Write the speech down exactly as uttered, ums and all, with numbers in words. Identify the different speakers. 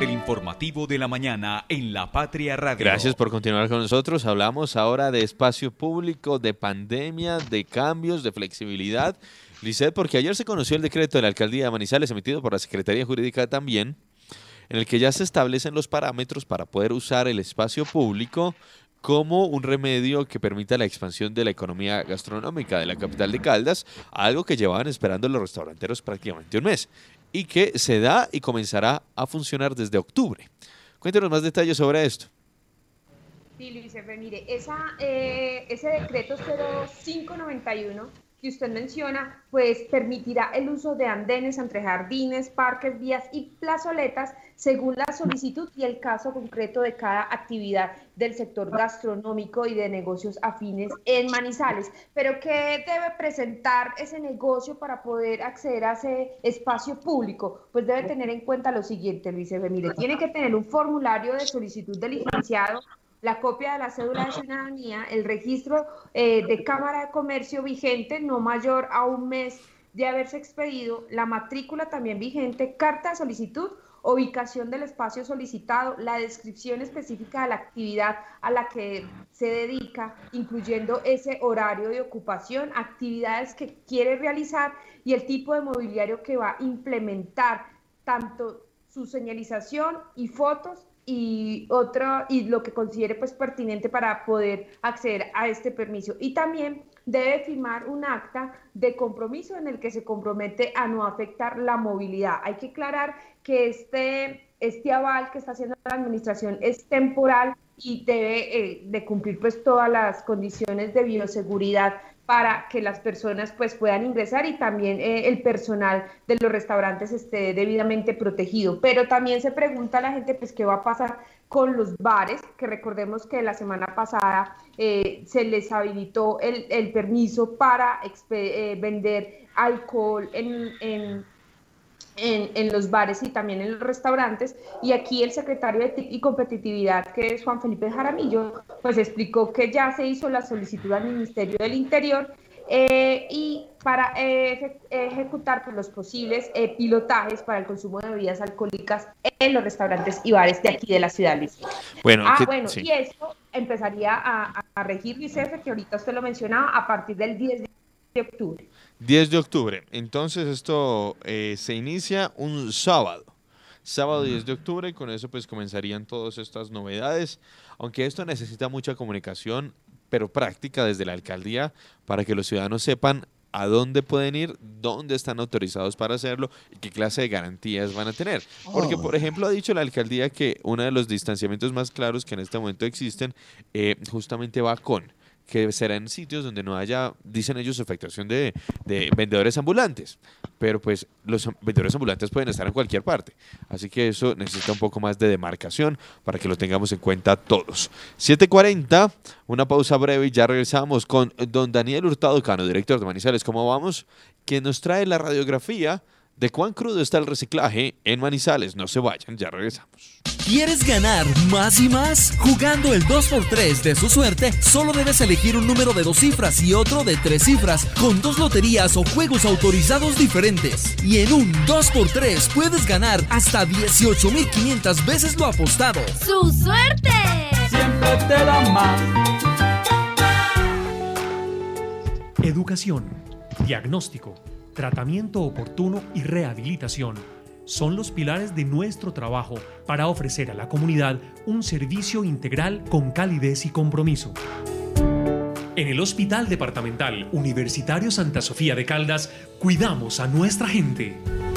Speaker 1: El informativo de la mañana en La Patria Radio.
Speaker 2: Gracias por continuar con nosotros. Hablamos ahora de espacio público, de pandemia, de cambios, de flexibilidad. Lisset, porque ayer se conoció el decreto de la Alcaldía de Manizales emitido por la Secretaría Jurídica también, en el que ya se establecen los parámetros para poder usar el espacio público como un remedio que permita la expansión de la economía gastronómica de la capital de Caldas, algo que llevaban esperando los restauranteros prácticamente un mes, y que se da y comenzará a funcionar desde octubre. Cuéntenos más detalles sobre esto.
Speaker 3: Sí, Luis F., mire, esa, eh, ese decreto cero cinco noventa y uno que usted menciona, pues permitirá el uso de andenes entre jardines, parques, vías y plazoletas según la solicitud y el caso concreto de cada actividad del sector gastronómico y de negocios afines en Manizales. Pero ¿qué debe presentar ese negocio para poder acceder a ese espacio público? Pues debe tener en cuenta lo siguiente, Luis F., mire, tiene que tener un formulario de solicitud del licenciado, la copia de la cédula de ciudadanía, el registro eh, de Cámara de Comercio vigente, no mayor a un mes de haberse expedido, la matrícula también vigente, carta de solicitud, ubicación del espacio solicitado, la descripción específica de la actividad a la que se dedica, incluyendo ese horario de ocupación, actividades que quiere realizar y el tipo de mobiliario que va a implementar, tanto su señalización y fotos, y otro y lo que considere pues pertinente para poder acceder a este permiso. Y también debe firmar un acta de compromiso en el que se compromete a no afectar la movilidad. Hay que aclarar que este, este aval que está haciendo la administración es temporal y debe eh, de cumplir pues todas las condiciones de bioseguridad para que las personas pues puedan ingresar y también eh, el personal de los restaurantes esté debidamente protegido. Pero también se pregunta a la gente pues qué va a pasar con los bares, que recordemos que la semana pasada eh, se les habilitó el, el permiso para eh, vender alcohol en, en En, en los bares y también en los restaurantes, y aquí el secretario de T I C y Competitividad, que es Juan Felipe Jaramillo, pues explicó que ya se hizo la solicitud al Ministerio del Interior eh, y para eh, ejecutar pues, los posibles eh, pilotajes para el consumo de bebidas alcohólicas en los restaurantes y bares de aquí de la ciudad, Luis.
Speaker 2: Bueno,
Speaker 3: ah,
Speaker 2: que,
Speaker 3: bueno
Speaker 2: sí.
Speaker 3: Y esto empezaría a, a regir, Luis F., que ahorita usted lo mencionaba, a partir del diez de octubre.
Speaker 2: diez de octubre. Entonces esto eh, se inicia un sábado. Sábado diez de octubre y con eso pues comenzarían todas estas novedades. Aunque esto necesita mucha comunicación, pero práctica desde la alcaldía para que los ciudadanos sepan a dónde pueden ir, dónde están autorizados para hacerlo y qué clase de garantías van a tener. Porque, por ejemplo, ha dicho la alcaldía que uno de los distanciamientos más claros que en este momento existen eh, justamente va con que será en sitios donde no haya, dicen ellos, afectación de, de vendedores ambulantes. Pero pues los vendedores ambulantes pueden estar en cualquier parte. Así que eso necesita un poco más de demarcación para que lo tengamos en cuenta todos. siete cuarenta, una pausa breve y ya regresamos con don Daniel Hurtado Cano, director de Manizales. ¿Cómo vamos? Quien nos trae la radiografía de cuán crudo está el reciclaje en Manizales. No se vayan, ya regresamos.
Speaker 4: ¿Quieres ganar más y más? Jugando el dos por tres de su suerte, solo debes elegir un número de dos cifras y otro de tres cifras, con dos loterías o juegos autorizados diferentes. Y en un dos por tres puedes ganar hasta dieciocho mil quinientas veces lo apostado.
Speaker 5: ¡Su suerte!
Speaker 6: Siempre te da más.
Speaker 7: Educación, diagnóstico, tratamiento oportuno y rehabilitación son los pilares de nuestro trabajo para ofrecer a la comunidad un servicio integral con calidez y compromiso. En el Hospital Departamental Universitario Santa Sofía de Caldas, cuidamos a nuestra gente.